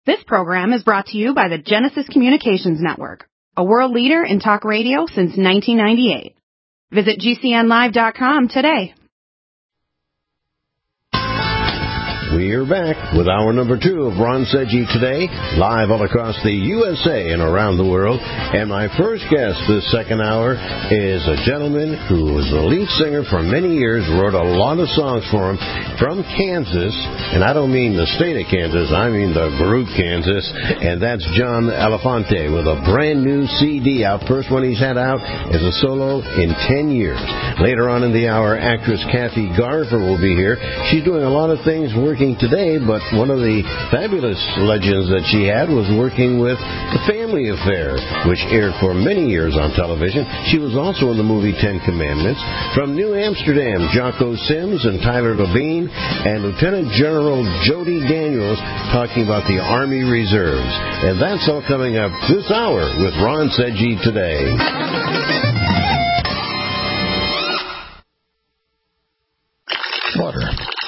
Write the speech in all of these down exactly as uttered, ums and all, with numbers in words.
This program is brought to you by the Genesis Communications Network, a world leader in talk radio since nineteen ninety-eight. Visit G C N live dot com today. We are back with hour number two of Ron Seggi Today, live all across the U S A and around the world. And my first guest this second hour is a gentleman who was the lead singer for many years, wrote a lot of songs for him from Kansas. And I don't mean the state of Kansas, I mean the group Kansas. And that's John Elefante with a brand new C D out. First one he's had out as a solo in ten years. Later on in the hour, actress Kathy Garver will be here. She's doing a lot of things working today, but one of the fabulous legends that she had was working with The Family Affair, which aired for many years on television. She was also in the movie Ten Commandments. From New Amsterdam, Jocko Sims and Tyler Labine, and Lieutenant General Jody Daniels talking about the Army Reserves. And that's all coming up this hour with Ron Seggi Today. Water.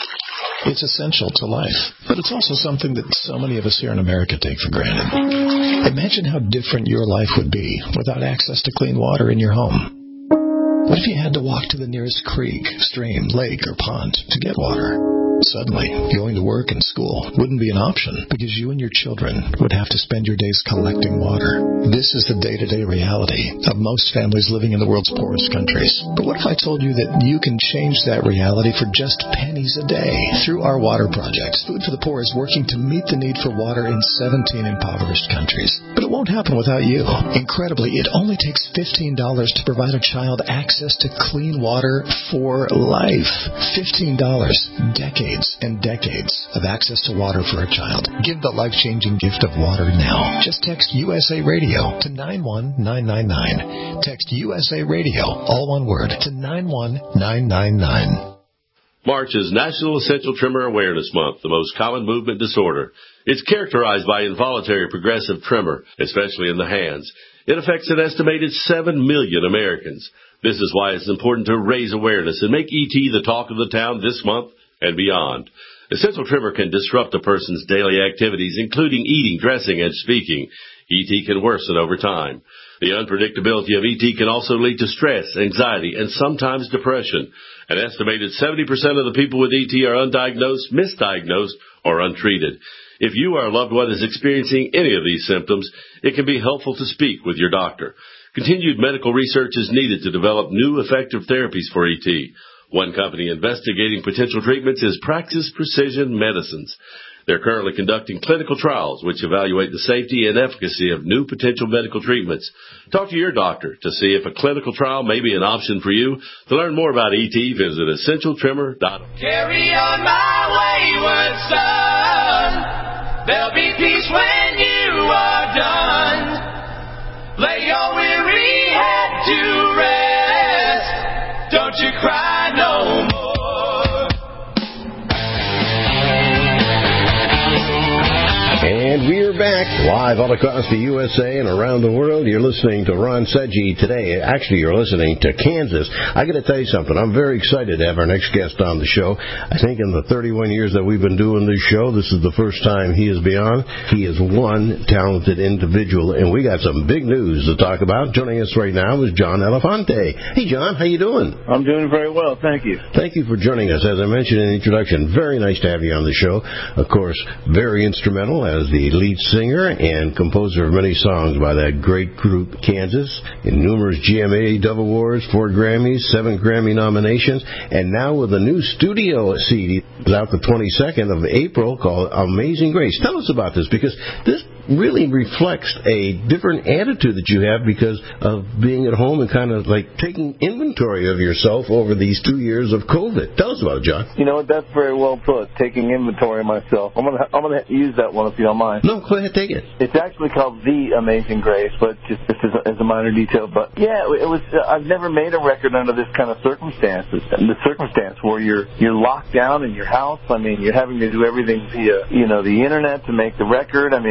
It's essential to life, but it's also something that so many of us here in America take for granted. Imagine how different your life would be without access to clean water in your home. What if you had to walk to the nearest creek, stream, lake, or pond to get water? Suddenly, going to work and school wouldn't be an option because you and your children would have to spend your days collecting water. This is the day-to-day reality of most families living in the world's poorest countries. But what if I told you that you can change that reality for just pennies a day? Through our water project, Food for the Poor is working to meet the need for water in seventeen impoverished countries. But it won't happen without you. Incredibly, it only takes fifteen dollars to provide a child access to clean water for life. fifteen dollars. Decades. And decades of access to water for a child. Give the life-changing gift of water now. Just text U S A Radio to nine one nine nine nine. Text U S A Radio, all one word, to nine one nine nine nine. March is National Essential Tremor Awareness Month, the most common movement disorder. It's characterized by involuntary progressive tremor, especially in the hands. It affects an estimated seven million Americans. This is why it's important to raise awareness and make E T the talk of the town this month and beyond. Essential tremor can disrupt a person's daily activities, including eating, dressing, and speaking. E T can worsen over time. The unpredictability of E T can also lead to stress, anxiety, and sometimes depression. An estimated seventy percent of the people with E T are undiagnosed, misdiagnosed, or untreated. If you or a loved one is experiencing any of these symptoms, it can be helpful to speak with your doctor. Continued medical research is needed to develop new effective therapies for E T. One company investigating potential treatments is Praxis Precision Medicines. They're currently conducting clinical trials which evaluate the safety and efficacy of new potential medical treatments. Talk to your doctor to see if a clinical trial may be an option for you. To learn more about E T, visit essential tremor dot org. Carry on my wayward son. There'll be peace when you are done. Lay your weary head to rest. Don't you cry no more. And we're back live all across the U S A and around the world. You're listening to Ron Seggi Today. Actually, you're listening to Kansas. I got to tell you something. I'm very excited to have our next guest on the show. I think in the thirty-one years that we've been doing this show, this is the first time he is beyond. He is one talented individual, and we got some big news to talk about. Joining us right now is John Elefante. Hey, John, how you doing? I'm doing very well, thank you. Thank you for joining us. As I mentioned in the introduction, very nice to have you on the show. Of course, very instrumental as the lead singer and composer of many songs by that great group Kansas, in numerous G M A Dove Awards, four Grammys, seven Grammy nominations, and now with a new studio C D out the twenty-second of April called Amazing Grace. Tell us about this, because this really reflects a different attitude that you have because of being at home and kind of like taking inventory of yourself over these two years of COVID. Tell us about it, John. You know what? That's very well put, taking inventory of myself. I'm going to I'm gonna use that one if you don't mind. No, go ahead, take it. It's actually called The Amazing Grace, but just this is a, as a minor detail. But yeah, it was. Uh, I've never made a record under this kind of circumstances. And the circumstance where you're you're locked down in your house. I mean, you're having to do everything via you know the internet to make the record. I mean, everybody's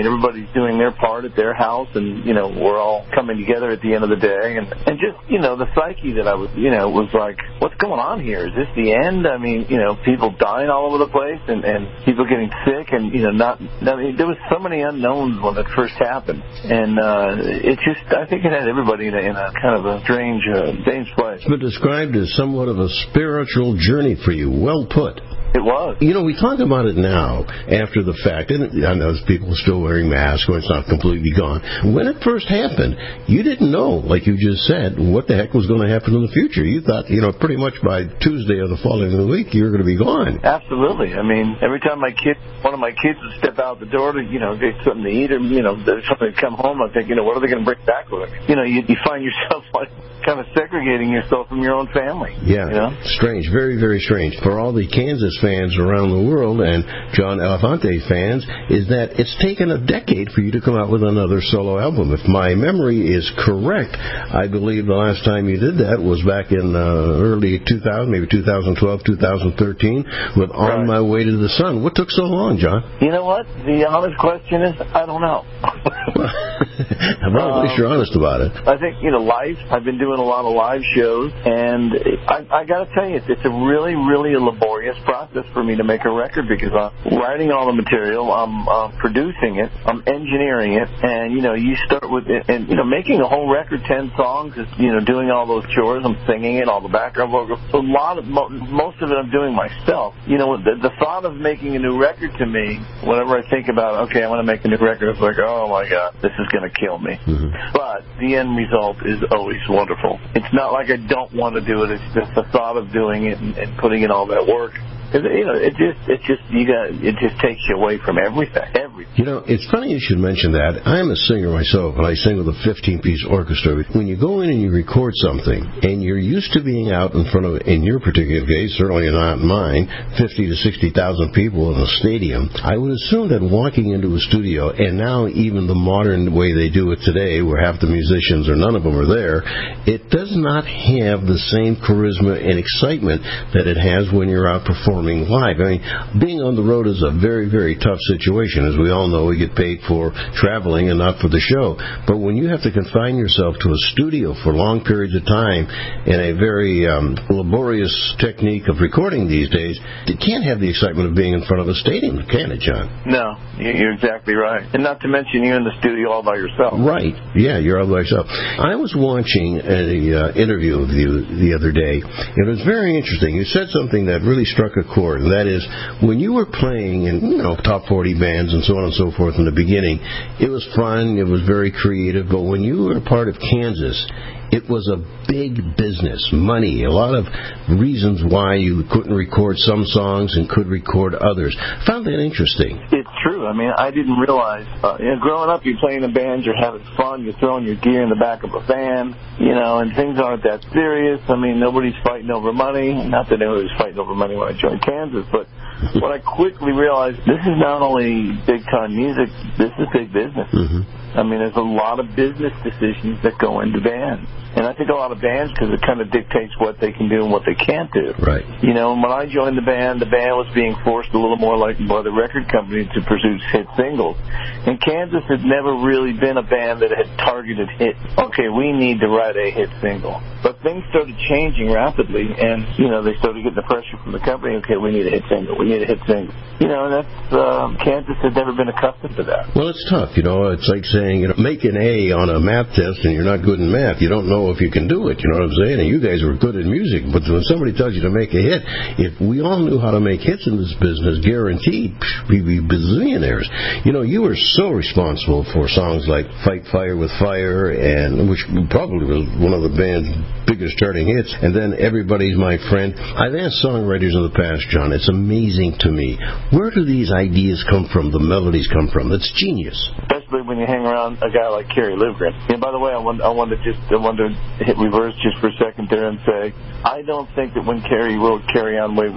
everybody's doing their part at their house, and, you know, we're all coming together at the end of the day. And, and just, you know, the psyche that I was, you know, was like, what's going on here? Is this the end? I mean, you know, people dying all over the place and, and people getting sick and, you know, not, I mean, there was so many unknowns when it first happened. And uh, it just, I think it had everybody in a, in a kind of a strange, uh, strange place. It's been described as somewhat of a spiritual journey for you. Well put. It was. You know, we talk about it now, after the fact, and I know people are still wearing masks, or it's not completely gone. When it first happened, you didn't know, like you just said, what the heck was going to happen in the future. You thought, you know, pretty much by Tuesday or the following week, you were going to be gone. Absolutely. I mean, every time my kid, one of my kids would step out the door to, you know, get something to eat, or, you know, something to come home, I think, you know, what are they going to bring back with them? You know, you, you find yourself, like, kind of segregating yourself from your own family. Yeah, you know? Strange, very, very strange. For all the Kansas fans around the world and John Elefante fans, is that it's taken a decade for you to come out with another solo album. If my memory is correct, I believe the last time you did that was back in uh, early two thousand, maybe two thousand twelve, two thousand thirteen, with On My Way to the Sun. What took so long, John? You know what? The honest question is, I don't know. Well, at least you're honest about it. I think, you know, life, I've been doing a lot of live shows, and I, I got to tell you, it's a really, really laborious process for me to make a record, because I'm writing all the material, I'm uh, producing it, I'm engineering it, and, you know, you start with it, and, you know, making a whole record, ten songs, is, you know, doing all those chores, I'm singing it, all the background vocals, a lot of, most of it I'm doing myself. You know, the, the thought of making a new record to me, whenever I think about, okay, I want to make a new record, it's like, oh my God, this is going to kill me. Mm-hmm. But the end result is always wonderful. It's not like I don't want to do it, it's just the thought of doing it and, and putting in all that work. You know, it just, it just, you got, it just takes you away from everything, everything. You know, it's funny you should mention that. I'm a singer myself, and I sing with a fifteen-piece orchestra. When you go in and you record something, and you're used to being out in front of, in your particular case, certainly not mine, fifty to sixty thousand people in a stadium, I would assume that walking into a studio, and now even the modern way they do it today, where half the musicians or none of them are there, it does not have the same charisma and excitement that it has when you're out performing live. I mean, being on the road is a very, very tough situation. As we all know, we get paid for traveling and not for the show. But when you have to confine yourself to a studio for long periods of time in a very um, laborious technique of recording these days, it can't have the excitement of being in front of a stadium, can it, John? No, you're exactly right. And not to mention you're in the studio all by yourself. Right. Yeah, you're all by yourself. I was watching an uh, interview of you the other day. It was very interesting. You said something that really struck a chord, and that is, when you were playing in, you know, top forty bands and so on and so forth in the beginning, it was fun, it was very creative, but when you were a part of Kansas, it was a big business, money, a lot of reasons why you couldn't record some songs and could record others. I found that interesting. It's true. I mean, I didn't realize, uh, you know, growing up, you're playing in a band, you're having fun, you're throwing your gear in the back of a van, you know, and things aren't that serious. I mean, nobody's fighting over money. Not that anybody was fighting over money when I joined Kansas, but what I quickly realized, this is not only big-time music, this is big business. Mm-hmm. I mean, there's a lot of business decisions that go into bands. And I think a lot of bands, because it kind of dictates what they can do and what they can't do. Right. You know, when I joined the band, the band was being forced a little more like by the record company to produce hit singles. And Kansas had never really been a band that had targeted hits. Okay, we need to write a hit single. But things started changing rapidly, and, you know, they started getting the pressure from the company. Okay, we need a hit single. We need a hit single. You know, and that's, uh, Kansas had never been accustomed to that. Well, it's tough. You know, it's like saying, you know, make an A on a math test and you're not good in math. You don't know if you can do it. You know what I'm saying? And you guys were good in music, but when somebody tells you to make a hit, if we all knew how to make hits in this business, guaranteed, we'd be bazillionaires. You know, you were so responsible for songs like Fight Fire with Fire, and which probably was one of the band's biggest charting hits, and then Everybody's My Friend. I've asked songwriters in the past, John, it's amazing to me. Where do these ideas come from, the melodies come from? It's genius. Especially when you hang around a guy like Kerry Livgren. And by the way, I want, I want to just I want to hit reverse just for a second there and say, I don't think that when Kerry wrote Carry On Wayward Son,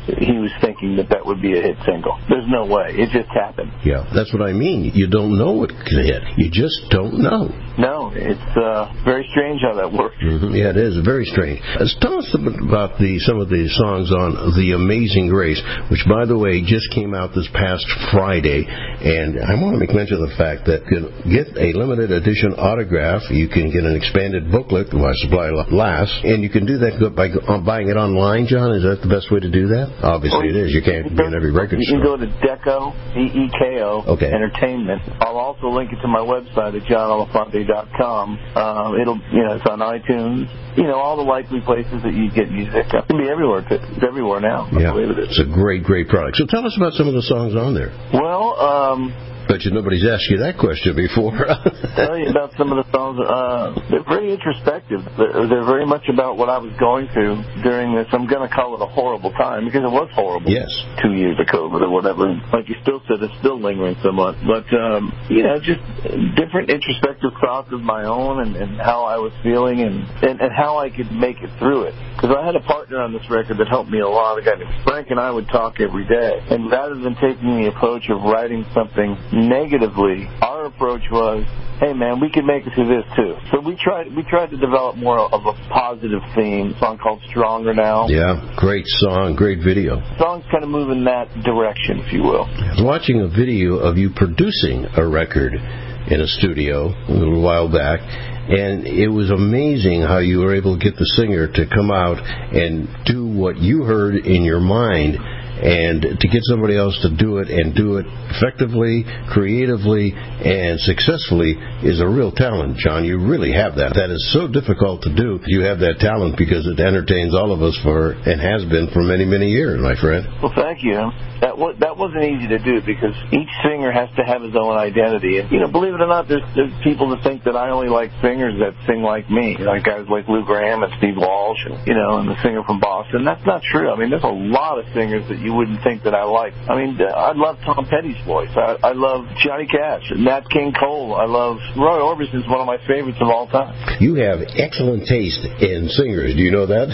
he was thinking that that would be a hit single. There's no way. It just happened. Yeah, that's what I mean. You don't know what can hit. You just don't know. No, it's uh, very strange how that works. Mm-hmm. Yeah, it is very strange. Uh, tell us about the some of the songs on The Amazing Grace, which, by the way, just came out this past Friday. And I want to make mention of the fact that you can get a limited edition autograph. You can get an expanded booklet while supply lasts, and you can do that by buying it online. John, is that the best way to do that? Obviously, it is. You can't be in every record store. You can go to Deco, D E K O, okay. Entertainment. I'll also link it to my website at john elefante dot com. Um, it'll, you know, it's on iTunes. You know, all the likely places that you get music. It can be everywhere. It's everywhere now. Yeah, it's a great, great product. So tell us about some of the songs on there. Well, um... Bet you nobody's asked you that question before. Tell you about some of the songs. Uh, they're very introspective. They're, they're very much about what I was going through during this. I'm going to call it a horrible time because it was horrible. Yes. Two years of COVID or whatever. Like you still said, it's still lingering somewhat. But, um, you know, just different introspective thoughts of my own and, and how I was feeling and, and, and how I could make it through it. Because I had a partner on this record that helped me a lot. A guy named Frank and I would talk every day. And rather than taking the approach of writing something negatively, our approach was, hey man, we can make it through this too. So we tried we tried to develop more of a positive theme, a song called Stronger Now. Yeah, great song, great video. The song's kind of moving in that direction, if you will. I was watching a video of you producing a record in a studio a little while back, and it was amazing how you were able to get the singer to come out and do what you heard in your mind, and to get somebody else to do it and do it effectively, creatively, and successfully is a real talent, John. You really have that. That is so difficult to do. You have that talent because it entertains all of us for, and has been for many, many years, my friend. Well, thank you. That was, that wasn't easy to do because each singer has to have his own identity. And, you know, believe it or not, there's, there's people that think that I only like singers that sing like me, like guys like Lou Graham and Steve Walsh, and, you know, and the singer from Boston. That's not true. I mean, there's a lot of singers that you wouldn't think that I like. I mean, I love Tom Petty's voice. I, I love Johnny Cash, Nat King Cole. I love Roy Orbison's one of my favorites of all time. You have excellent taste in singers. Do you know that?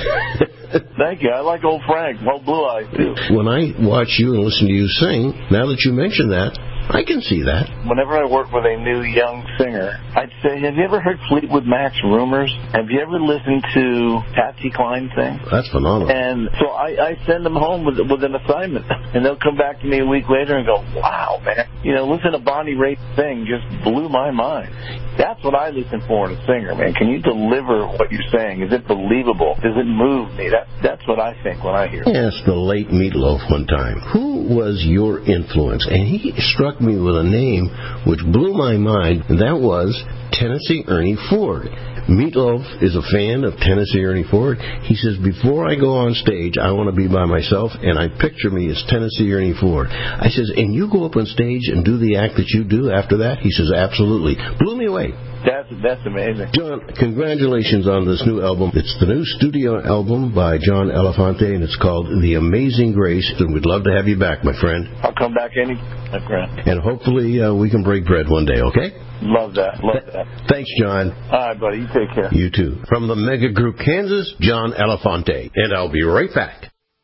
Thank you. I like old Frank, old Blue Eyes, too. When I watch you and listen to you sing, now that you mention that, I can see that. Whenever I work with a new young singer, I'd say, have you ever heard Fleetwood Mac's Rumors? Have you ever listened to Patsy Cline sing? That's phenomenal. And so I, I send them home with, with an assignment, and they'll come back to me a week later and go, wow, man, you know, listen to Bonnie Raitt sing just blew my mind. That's what I listen for in a singer, man. Can you deliver what you're saying? Is it believable? Does it move me? That, that's what I think when I hear it. I asked the late Meatloaf one time, who was your influence? And he struck me with a name which blew my mind, and that was Tennessee Ernie Ford. Meatloaf is a fan of Tennessee Ernie Ford. He says, before I go on stage, I want to be by myself, and I picture me as Tennessee Ernie Ford. I says, and you go up on stage and do the act that you do after that? He says, absolutely. Blew me away. That's that's amazing. John, congratulations on this new album. It's the new studio album by John Elefante, and it's called The Amazing Grace, and we'd love to have you back, my friend. I'll come back any my friend. And hopefully uh, we can break bread one day, okay? Love that. Love that. Thanks, John. All right, buddy. You take care. You too. From the Mega Group Kansas, John Elefante. And I'll be right back.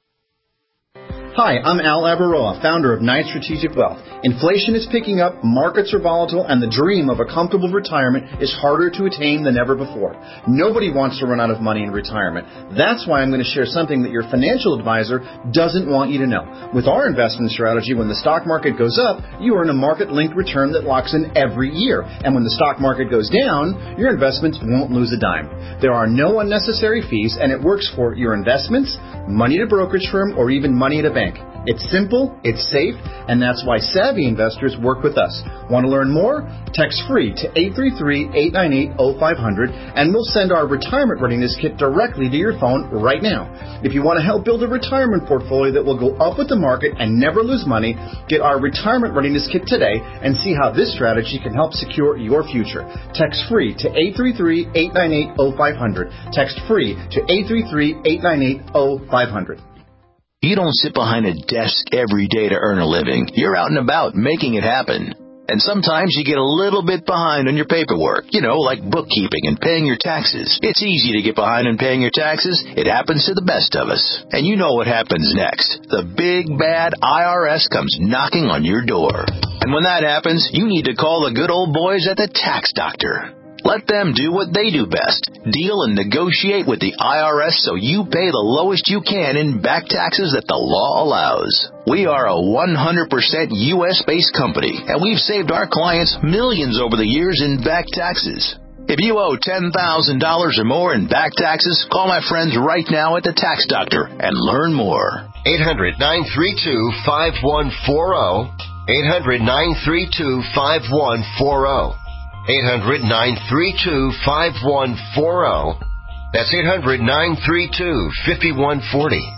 Hi, I'm Al Abaroa, founder of Knight Strategic Wealth. Inflation is picking up, markets are volatile, and the dream of a comfortable retirement is harder to attain than ever before. Nobody wants to run out of money in retirement. That's why I'm going to share something that your financial advisor doesn't want you to know. With our investment strategy, when the stock market goes up, you earn a market-linked return that locks in every year. And when the stock market goes down, your investments won't lose a dime. There are no unnecessary fees, and it works for your investments, money at a brokerage firm, or even money at a bank. It's simple, it's safe, and that's why savvy investors work with us. Want to learn more? Text free to eight three three, eight nine eight, oh five hundred, and we'll send our retirement readiness kit directly to your phone right now. If you want to help build a retirement portfolio that will go up with the market and never lose money, get our retirement readiness kit today and see how this strategy can help secure your future. Text free to eight three three, eight nine eight, oh five hundred. Text free to eight three three, eight nine eight, oh five hundred. You don't sit behind a desk every day to earn a living. You're out and about making it happen. And sometimes you get a little bit behind on your paperwork, you know, like bookkeeping and paying your taxes. It's easy to get behind on paying your taxes. It happens to the best of us. And you know what happens next. The big, bad I R S comes knocking on your door. And when that happens, you need to call the good old boys at the Tax Doctor. Let them do what they do best. Deal and negotiate with the I R S so you pay the lowest you can in back taxes that the law allows. We are a one hundred percent U S-based company, and we've saved our clients millions over the years in back taxes. If you owe ten thousand dollars or more in back taxes, call my friends right now at the Tax Doctor and learn more. eight hundred, nine three two, five one four zero. eight hundred, nine three two, five one four zero. eight hundred, nine three two, five one four zero. That's eight hundred, nine three two, five one four zero.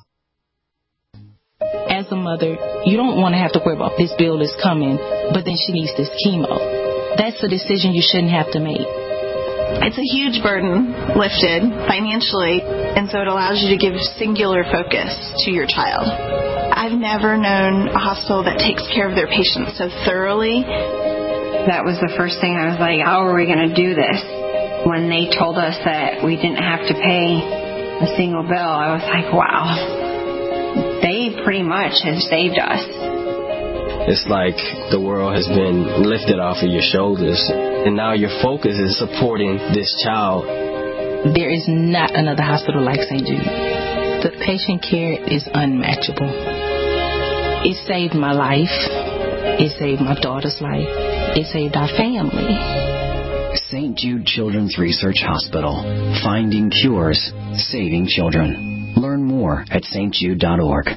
As a mother, you don't want to have to worry about this bill is coming, but then she needs this chemo. That's a decision you shouldn't have to make. It's a huge burden lifted financially, and so it allows you to give singular focus to your child. I've never known a hospital that takes care of their patients so thoroughly. That was the first thing I was like, how are we going to do this? When they told us that we didn't have to pay a single bill, I was like, wow. They pretty much have saved us. It's like the world has been lifted off of your shoulders, and now your focus is supporting this child. There is not another hospital like Saint Jude. The patient care is unmatchable. It saved my life. It saved my daughter's life. It saved our family. Saint Jude Children's Research Hospital. Finding cures, saving children. Learn more at s t jude dot org.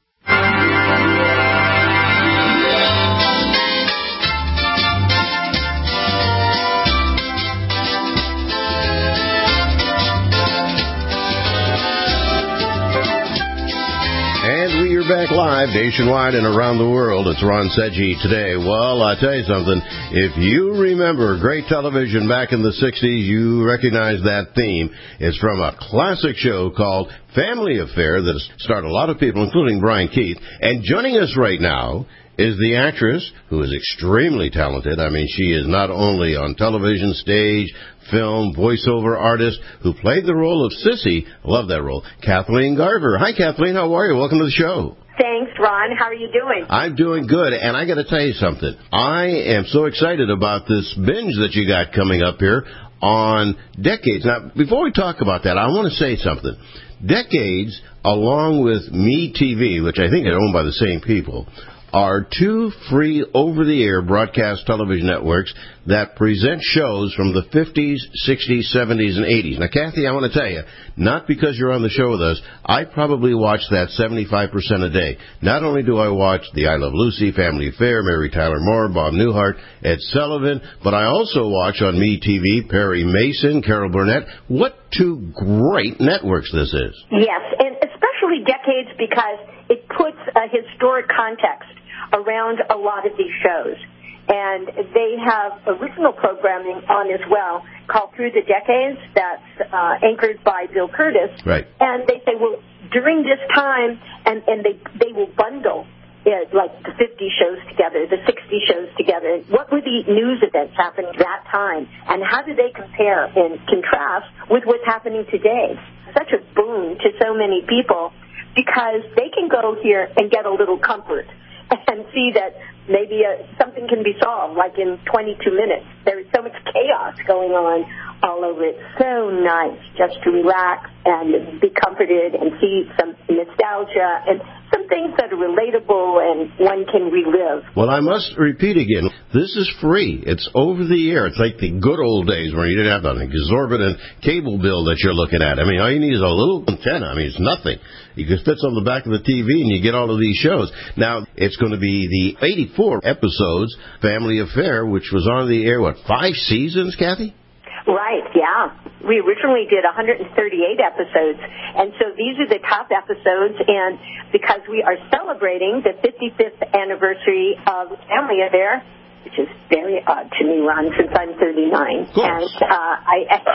And we are back live nationwide and around the world. It's Ron Seggi today. Well, I tell you something. If you remember great television back in the sixties, you recognize that theme. It's from a classic show called Family Affair that has starred a lot of people, including Brian Keith. And joining us right now is the actress who is extremely talented. I mean, she is not only on television, stage, film, voiceover artist who played the role of Sissy. I love that role. Kathleen Garver. Hi, Kathleen. How are you? Welcome to the show. Thanks, Ron. How are you doing? I'm doing good, and I got to tell you something. I am so excited about this binge that you got coming up here on Decades. Now, before we talk about that, I want to say something. Decades, along with Me T V, which I think are owned by the same people, are two free over-the-air broadcast television networks that present shows from the fifties, sixties, seventies, and eighties. Now, Kathy, I want to tell you, not because you're on the show with us, I probably watch that seventy-five percent a day. Not only do I watch The I Love Lucy, Family Affair, Mary Tyler Moore, Bob Newhart, Ed Sullivan, but I also watch on Me T V Perry Mason, Carol Burnett. What two great networks this is. Yes, and especially Decades because it puts a historic context around a lot of these shows. And they have original programming on as well called Through the Decades that's uh, anchored by Bill Curtis. Right. And they say, well, during this time, and, and they, they will bundle it, like the fifty shows together, the sixty shows together. What were the news events happening at that time? And how do they compare and contrast with what's happening today? Such a boon to so many people because they can go here and get a little comfort and see that maybe uh, something can be solved, like in twenty-two minutes. There is so much chaos going on all over it. So nice just to relax and be comforted and see some nostalgia and some things that are relatable and one can relive. Well, I must repeat again, this is free. It's over the air. It's like the good old days where you didn't have an exorbitant cable bill that you're looking at. I mean, all you need is a little antenna. I mean, it's nothing. You can fit on the back of the T V and you get all of these shows. Now, it's going to be the eighty-four episodes, Family Affair, which was on the air, what, five seasons, Kathy? Right, yeah. We originally did one hundred thirty-eight episodes, and so these are the top episodes, and because we are celebrating the fifty-fifth anniversary of Family Affair, which is very odd to me, Ron, since I'm thirty-nine. Of course. And uh, I,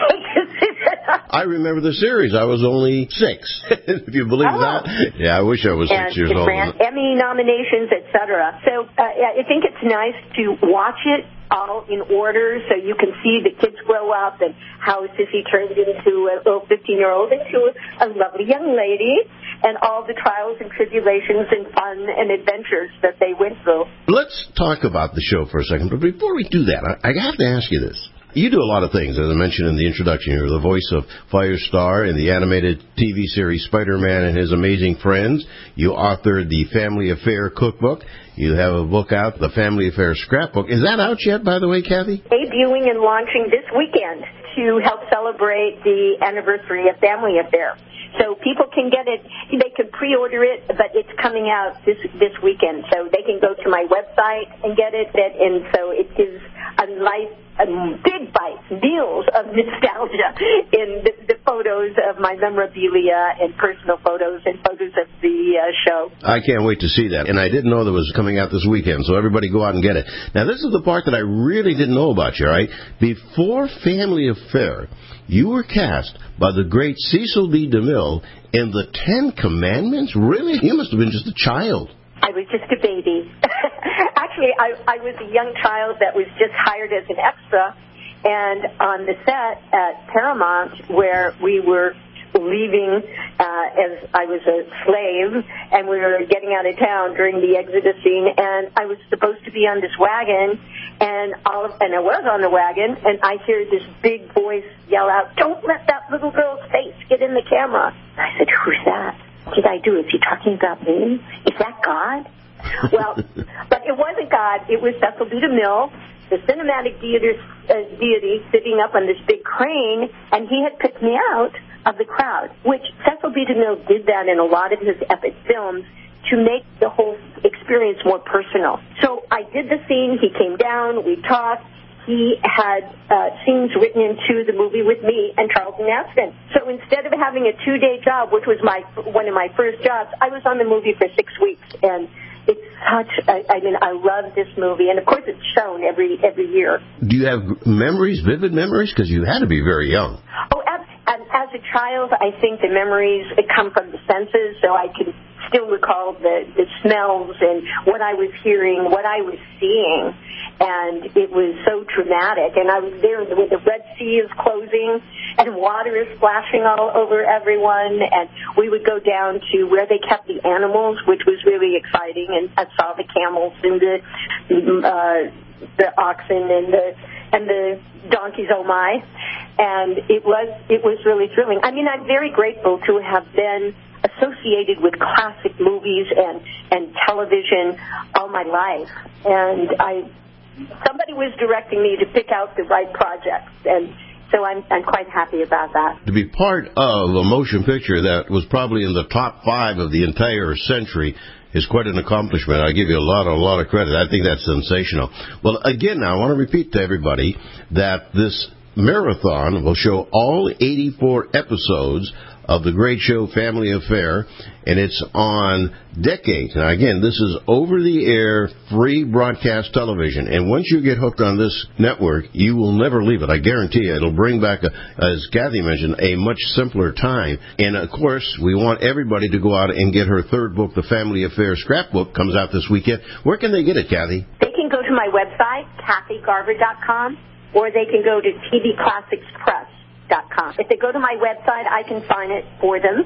I I remember the series. I was only six, if you believe oh. that. Yeah, I wish I was and six years it old. ran Emmy nominations, et cetera. So uh, I think it's nice to watch it all in order so you can see the kids grow up and how Sissy turned into a little fifteen-year-old into a lovely young lady and all the trials and tribulations and fun and adventures that they went through. Let's talk about the show for a second, but before we do that, I, I have to ask you this. You do a lot of things, as I mentioned in the introduction. You're the voice of Firestar in the animated T V series Spider-Man and His Amazing Friends. You authored the Family Affair Cookbook. You have a book out, the Family Affair Scrapbook. Is that out yet, by the way, Kathy? Debuting and launching this weekend to help celebrate the anniversary of Family Affair. So people can get it, they can pre-order it, but it's coming out this this weekend. So they can go to my website and get it, and so it gives a life, a big bite, meals of nostalgia in the, the photos of my memorabilia and personal photos and photos of the uh, show. I can't wait to see that. And I didn't know that was coming out this weekend, so everybody go out and get it. Now, this is the part that I really didn't know about you, all right? Before Family Affair, you were cast by the great Cecil B. DeMille in the Ten Commandments? Really? You must have been just a child. I was just a baby. Actually, I, I was a young child that was just hired as an extra, and on the set at Paramount, where we were leaving uh, as I was a slave, and we were getting out of town during the Exodus scene, and I was supposed to be on this wagon, and all of, and I was on the wagon, and I hear this big voice yell out, "Don't let that little girl's face get in the camera." I said, "Who's that? What did I do? Is he talking about me? Is that God?" Well, but it wasn't God. It was Cecil B. DeMille, the cinematic deity, uh, deity sitting up on this big crane, and he had picked me out of the crowd, which Cecil B. DeMille did that in a lot of his epic films to make the whole experience more personal. So I did the scene. He came down. We talked. He had uh, scenes written into the movie with me and Charlton Heston. So instead of having a two-day job, which was my one of my first jobs, I was on the movie for six weeks. And it's such, I, I mean, I love this movie. And, of course, it's shown every every year. Do you have memories, vivid memories? Because you had to be very young. Oh, as, as, as a child, I think the memories come from the senses, so I can still recall the, the smells and what I was hearing, what I was seeing. And it was so dramatic. And I was there when the Red Sea is closing and water is splashing all over everyone. And we would go down to where they kept the animals, which was really exciting. And I saw the camels and the uh, the oxen and the and the donkeys. Oh my! And it was it was really thrilling. I mean, I'm very grateful to have been associated with classic movies and and television all my life. And I. Somebody was directing me to pick out the right projects, and so I'm I'm quite happy about that. To be part of a motion picture that was probably in the top five of the entire century is quite an accomplishment. I give you a lot, a lot of credit. I think that's sensational. Well, again, now I want to repeat to everybody that this marathon will show all eighty-four episodes of the great show Family Affair, and it's on Decade. Now, again, this is over-the-air, free broadcast television, and once you get hooked on this network, you will never leave it. I guarantee you. It'll bring back, a, as Kathy mentioned, a much simpler time. And, of course, we want everybody to go out and get her third book, The Family Affair Scrapbook, comes out this weekend. Where can they get it, Kathy? They can go to my website, Kathy Garver dot com, or they can go to T V Classics Press. If they go to my website, I can sign it for them,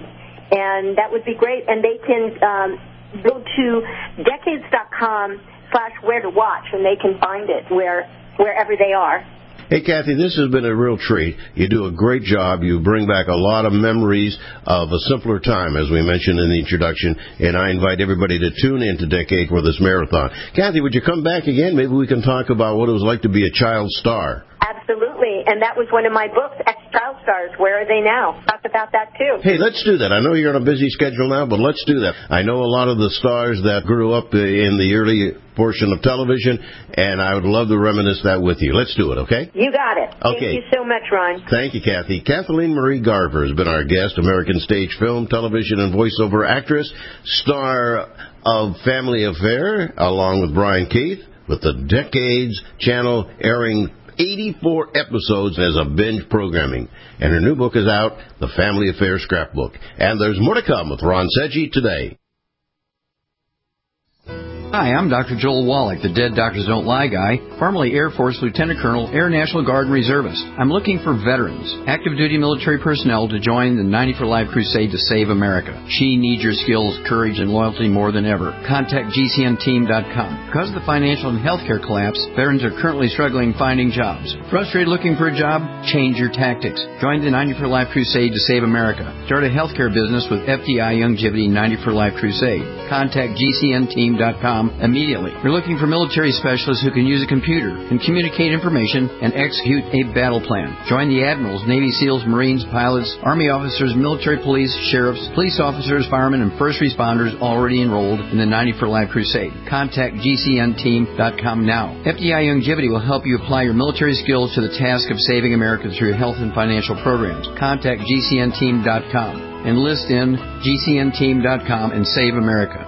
and that would be great. And they can um, go to decades dot com slash where to watch, and they can find it where wherever they are. Hey, Kathy, this has been a real treat. You do a great job. You bring back a lot of memories of a simpler time, as we mentioned in the introduction, and I invite everybody to tune in to Decade for this marathon. Kathy, would you come back again? Maybe we can talk about what it was like to be a child star. Absolutely, and that was one of my books, Ex-Child Stars. Where are they now? Talk about that, too. Hey, let's do that. I know you're on a busy schedule now, but let's do that. I know a lot of the stars that grew up in the early portion of television, and I would love to reminisce that with you. Let's do it, okay? You got it. Okay. Thank you so much, Ron. Thank you, Kathy. Kathleen Marie Garver has been our guest, American stage, film, television, and voiceover actress, star of Family Affair, along with Brian Keith, with the Decades channel airing eighty-four episodes as a binge programming. And her new book is out, The Family Affairs Scrapbook. And there's more to come with Ron Seggi today. Hi, I'm Doctor Joel Wallach, the Dead Doctors Don't Lie guy, formerly Air Force Lieutenant Colonel, Air National Guard and Reservist. I'm looking for veterans, active duty military personnel to join the ninety for Life crusade to save America. She needs your skills, courage, and loyalty more than ever. Contact G C N team dot com. Because of the financial and healthcare collapse, veterans are currently struggling finding jobs. Frustrated looking for a job? Change your tactics. Join the ninety for Life crusade to save America. Start a healthcare business with F D I Longevity ninety for Life crusade. Contact G C N team dot com immediately. We're looking for military specialists who can use a computer and communicate information and execute a battle plan. Join the admirals, Navy SEALs, Marines, pilots, Army officers, military police, sheriffs, police officers, firemen, and first responders already enrolled in the ninety for Life crusade. Contact G C N team dot com now. F D I Longevity will help you apply your military skills to the task of saving America through health and financial programs. Contact G C N team dot com. Enlist in G C N team dot com and save America.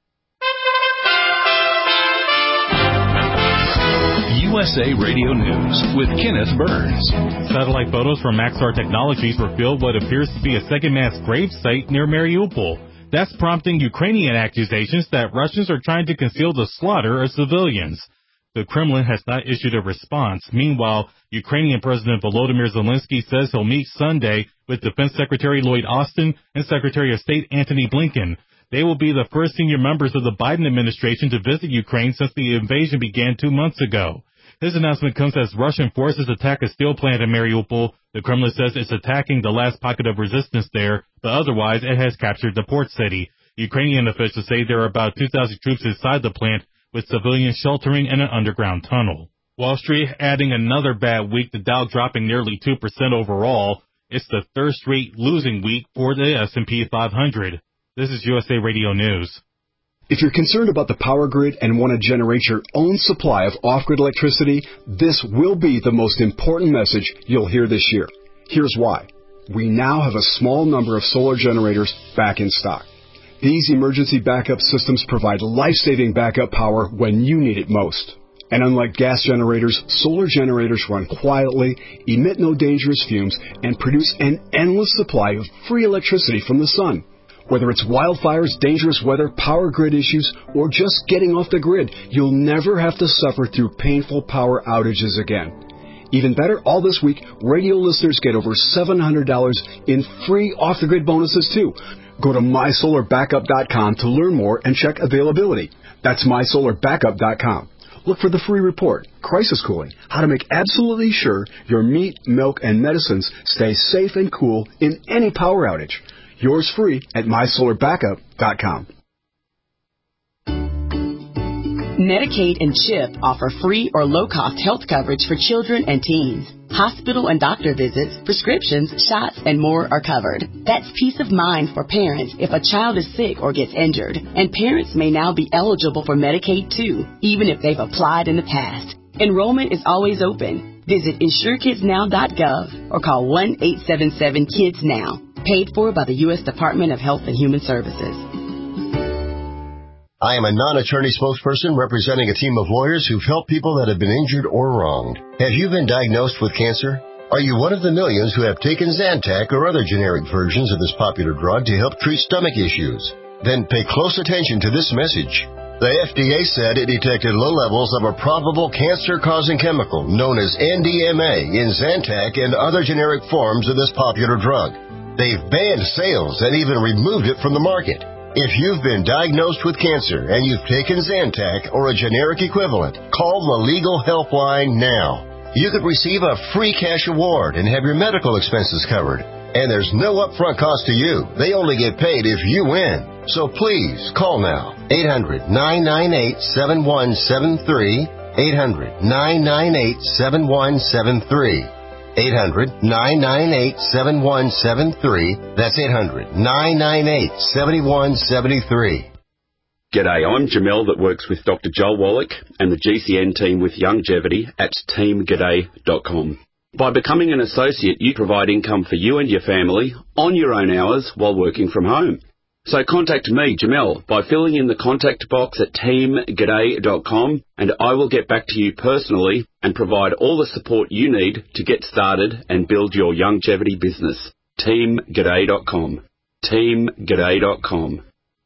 U S A Radio News with Kenneth Burns. Satellite photos from Maxar Technologies reveal what appears to be a second mass grave site near Mariupol. That's prompting Ukrainian accusations that Russians are trying to conceal the slaughter of civilians. The Kremlin has not issued a response. Meanwhile, Ukrainian President Volodymyr Zelensky says he'll meet Sunday with Defense Secretary Lloyd Austin and Secretary of State Antony Blinken. They will be the first senior members of the Biden administration to visit Ukraine since the invasion began two months ago. His announcement comes as Russian forces attack a steel plant in Mariupol. The Kremlin says it's attacking the last pocket of resistance there, but otherwise it has captured the port city. Ukrainian officials say there are about two thousand troops inside the plant, with civilians sheltering in an underground tunnel. Wall Street adding another bad week, the Dow dropping nearly two percent overall. It's the third straight losing week for the S and P five hundred. This is U S A Radio News. If you're concerned about the power grid and want to generate your own supply of off-grid electricity, this will be the most important message you'll hear this year. Here's why. We now have a small number of solar generators back in stock. These emergency backup systems provide life-saving backup power when you need it most. And unlike gas generators, solar generators run quietly, emit no dangerous fumes, and produce an endless supply of free electricity from the sun. Whether it's wildfires, dangerous weather, power grid issues, or just getting off the grid, you'll never have to suffer through painful power outages again. Even better, all this week, radio listeners get over seven hundred dollars in free off-the-grid bonuses, too. Go to my solar backup dot com to learn more and check availability. That's my solar backup dot com. Look for the free report, Crisis Cooling, how to make absolutely sure your meat, milk, and medicines stay safe and cool in any power outage. Yours free at my solar backup dot com. Medicaid and CHIP offer free or low-cost health coverage for children and teens. Hospital and doctor visits, prescriptions, shots, and more are covered. That's peace of mind for parents if a child is sick or gets injured. And parents may now be eligible for Medicaid, too, even if they've applied in the past. Enrollment is always open. Visit insure kids now dot gov or call one eight seven seven kids now. Paid for by the U S Department of Health and Human Services. I am a non-attorney spokesperson representing a team of lawyers who've helped people that have been injured or wronged. Have you been diagnosed with cancer? Are you one of the millions who have taken Zantac or other generic versions of this popular drug to help treat stomach issues? Then pay close attention to this message. The F D A said it detected low levels of a probable cancer-causing chemical known as N D M A in Zantac and other generic forms of this popular drug. They've banned sales and even removed it from the market. If you've been diagnosed with cancer and you've taken Zantac or a generic equivalent, call the Legal Helpline now. You could receive a free cash award and have your medical expenses covered. And there's no upfront cost to you. They only get paid if you win. So please, call now. eight hundred, nine nine eight, seven one seven three. eight hundred, nine nine eight, seven one seven three. eight hundred, nine nine eight, seven one seven three. That's eight hundred, nine nine eight, seven one seven three. G'day, I'm Jamel that works with Doctor Joel Wallach and the G C N team with Longevity at team g'day dot com. By becoming an associate, you provide income for you and your family on your own hours while working from home. So contact me, Jamel, by filling in the contact box at team g'day dot com, and I will get back to you personally and provide all the support you need to get started and build your longevity business. team g'day dot com. team g'day dot com.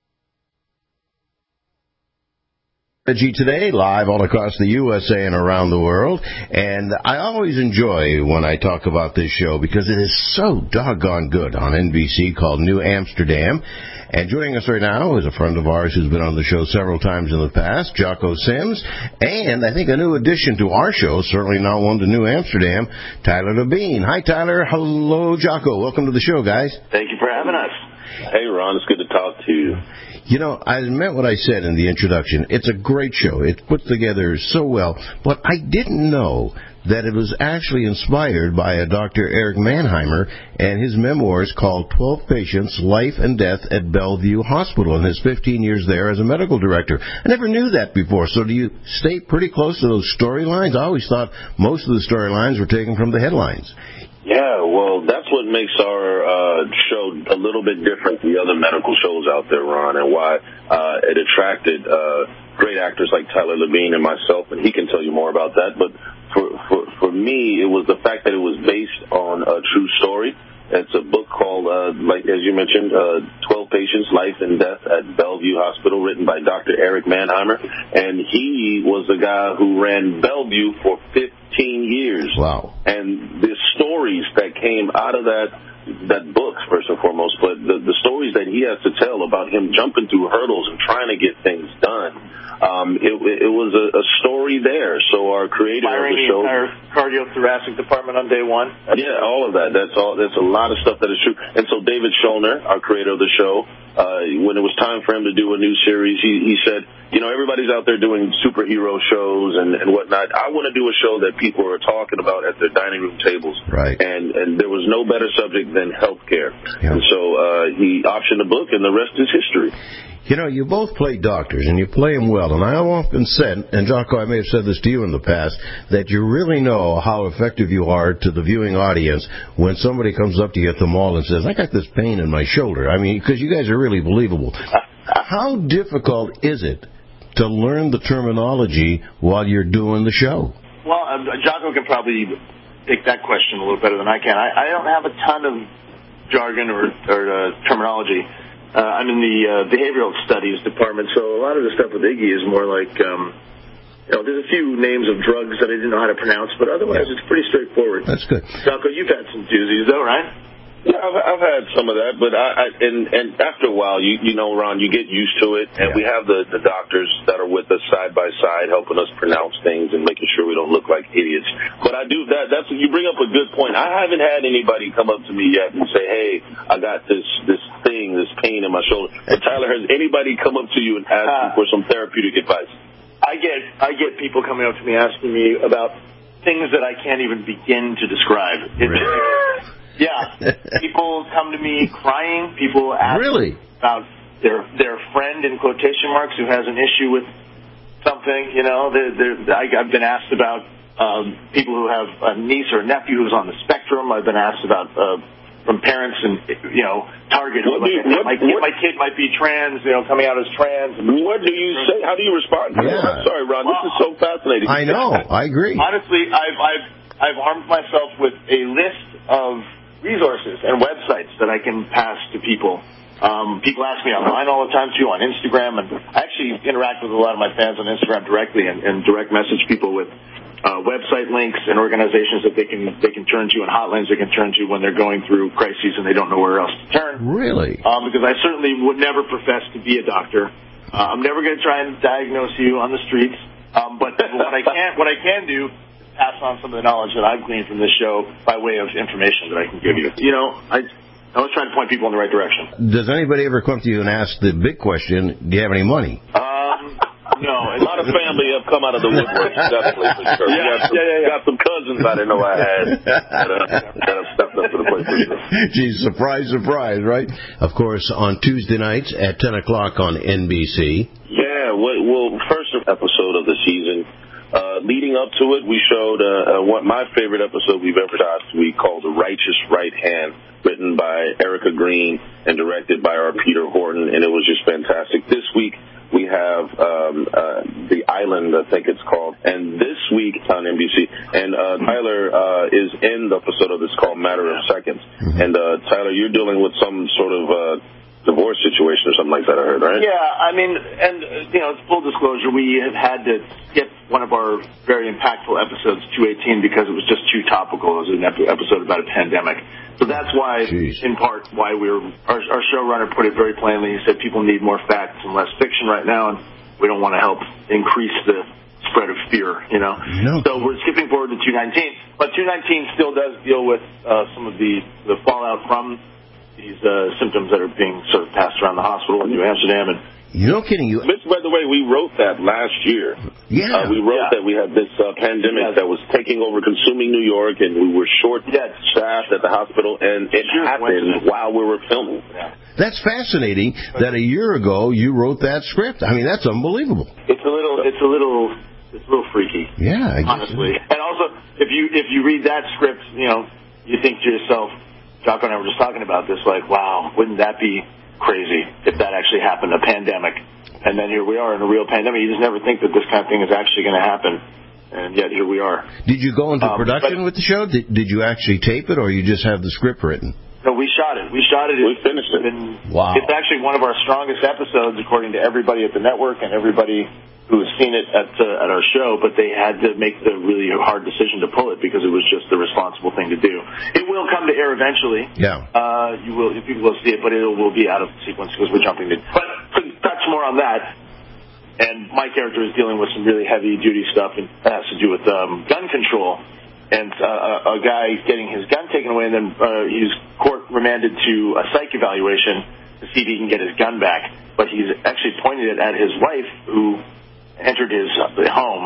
G today, live all across the U S A and around the world. And I always enjoy when I talk about this show because it is so doggone good on N B C, called New Amsterdam. And joining us right now is a friend of ours who's been on the show several times in the past, Jocko Sims. And I think a new addition to our show, certainly not one to New Amsterdam, Tyler Labine. Hi, Tyler. Hello, Jocko. Welcome to the show, guys. Thank you for having us. Hey, Ron. It's good to talk to you. You know, I meant what I said in the introduction. It's a great show. It's put together so well. But I didn't know that it was actually inspired by a Doctor Eric Mannheimer and his memoirs called twelve Patients, Life and Death at Bellevue Hospital, and his fifteen years there as a medical director. I never knew that before. So do you stay pretty close to those storylines? I always thought most of the storylines were taken from the headlines. Yeah, well, that's what makes our uh, show a little bit different from the other medical shows out there, Ron, and why uh, it attracted uh, great actors like Tyler Labine and myself, and he can tell you more about that. But for, for, for me, it was the fact that it was based on a true story. It's a book called, uh, like as you mentioned, uh, twelve Patients, Life and Death at Bellevue Hospital, written by Doctor Eric Mannheimer. And he was the guy who ran Bellevue for fifteen years. Wow. And the stories that came out of that that book, first and foremost, but the, the stories that he has to tell about him jumping through hurdles and trying to get things done, um, it, it was a, a story there. So our creator Firing of the show, the entire cardiothoracic department on day one. That's yeah, all of that. That's all. That's a lot of stuff that is true. And so David Schulner, our creator of the show, uh, when it was time for him to do a new series, he, he said, you know, everybody's out there doing superhero shows and, and whatnot. I want to do a show that people are talking about at their dining room tables. Right. And and there was no better subject than healthcare. Yeah. And so uh, he optioned the book, and the rest is history. You know, you both play doctors, and you play them well. And I have often said, and Jocko, I may have said this to you in the past, that you really know how effective you are to the viewing audience when somebody comes up to you at the mall and says, I got this pain in my shoulder. I mean, because you guys are really believable. How difficult is it to learn the terminology while you're doing the show? Well, uh, Jocko can probably take that question a little better than I can. I, I don't have a ton of jargon or, or uh, terminology. Uh, I'm in the uh, behavioral studies department, so a lot of the stuff with Iggy is more like, um, you know, there's a few names of drugs that I didn't know how to pronounce, but otherwise yeah. it's pretty straightforward. That's good. Jocko, you've had some doozies, though, right? Yeah, I've, I've had some of that, but I, I and and after a while, you you know, Ron, you get used to it, and yeah. we have the the doctors that are with us side by side, helping us pronounce things and making sure we don't look like idiots. But I do that. That's you bring up a good point. I haven't had anybody come up to me yet and say, "Hey, I got this this thing, this pain in my shoulder." And Tyler, has anybody come up to you and ask uh, you for some therapeutic advice? I get I get people coming up to me asking me about things that I can't even begin to describe. It's, really? Yeah, people come to me crying. People ask really? about their their friend in quotation marks who has an issue with something. You know, they're, they're, I, I've been asked about um, people who have a niece or nephew who's on the spectrum. I've been asked about uh, from parents and you know Target. What like, you, what, my, kid, what, my kid might be trans. You know, coming out as trans. What do you say? How do you respond? Yeah. I'm sorry, Ron. Well, this is so fascinating. I know. I agree. Honestly, I've I've I've armed myself with a list of resources and websites that I can pass to people. Um, people ask me online all the time, too, on Instagram. And I actually interact with a lot of my fans on Instagram directly and, and direct message people with uh, website links and organizations that they can they can turn to and hotlines they can turn to when they're going through crises and they don't know where else to turn. Really? Um, because I certainly would never profess to be a doctor. Uh, I'm never going to try and diagnose you on the streets. Um, but what I can what I can do pass on some of the knowledge that I've gleaned from this show by way of information that I can give you. You know, I I was trying to point people in the right direction. Does anybody ever come to you and ask the big question, do you have any money? Um, no. A lot of family have come out of the woodwork, definitely, for sure. Yeah, got some, yeah, yeah, yeah. got some cousins I didn't know I had that, uh, that have stepped up to the plate, for sure. Geez, surprise, surprise, right? Of course, on Tuesday nights at ten o'clock on N B C. Yeah, well, first episode of the season. Uh, leading up to it, we showed uh, uh, one, my favorite episode we've ever shot. We called The Righteous Right Hand, written by Erica Green and directed by our Peter Horton, and it was just fantastic. This week we have um, uh, The Island, I think it's called, and this week on N B C, and uh, Tyler uh, is in the episode of this called Matter of Seconds. Mm-hmm. And uh, Tyler, you're dealing with some sort of uh, divorce situation or something like that, I heard, right? Yeah, I mean, and, uh, you know, full disclosure, we have had to skip one of our very impactful episodes, two eighteen, because it was just too topical. It was an episode about a pandemic. So that's why, Jeez. in part, why we were, our, our showrunner put it very plainly. He said people need more facts and less fiction right now, and we don't want to help increase the spread of fear, you know. No. So we're skipping forward to two nineteen. But two nineteen still does deal with uh, some of the, the fallout from these uh, symptoms that are being sort of passed around the hospital in New Amsterdam. And you're not kidding. You. Which, by the way, we wrote that last year. Yeah. Uh, we wrote yeah. that we had this uh, pandemic yeah. that was taking over, consuming New York, and we were short-staffed at the hospital, and it sure happened while we were filming. Yeah. That's fascinating that a year ago you wrote that script. I mean, that's unbelievable. It's a little, it's a little, it's a little freaky. Yeah, I honestly. So. And also, if you if you read that script, you know, you think to yourself, Jocko and I were just talking about this, like, wow, wouldn't that be crazy if that actually happened, a pandemic? And then here we are in a real pandemic. You just never think that this kind of thing is actually going to happen, and yet here we are. Did you go into um, production but, with the show? Did, did you actually tape it, or you just have the script written? No, we shot it. We shot it. We finished it. Been, wow. It's actually one of our strongest episodes, according to everybody at the network and everybody who has seen it at uh, at our show, but they had to make the really hard decision to pull it because it was just the responsible thing to do. It will come to air eventually. Yeah. Uh, you will, people will see it, but it will be out of sequence because we're jumping to. But to touch more on that, and my character is dealing with some really heavy-duty stuff, and that has to do with um, gun control. And uh, a guy getting his gun taken away, and then uh, he's court remanded to a psych evaluation to see if he can get his gun back. But he's actually pointed it at his wife, who entered his home